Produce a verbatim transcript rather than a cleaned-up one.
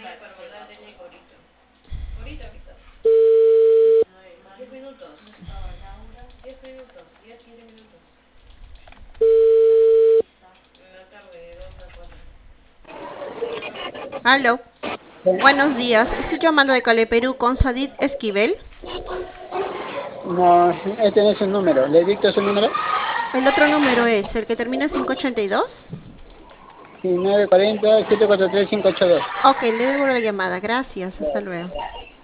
Aló, buenos días. Estoy llamando de Cali, Perú con Sadid Esquivel. No, este no es su número. ¿Le dicto su número? El otro número es el que termina en cinco ochenta y dos. Sí, nueve cuarenta, siete cuatro tres, cinco ocho dos. Ok, le devuelvo la llamada. Gracias. Hasta luego.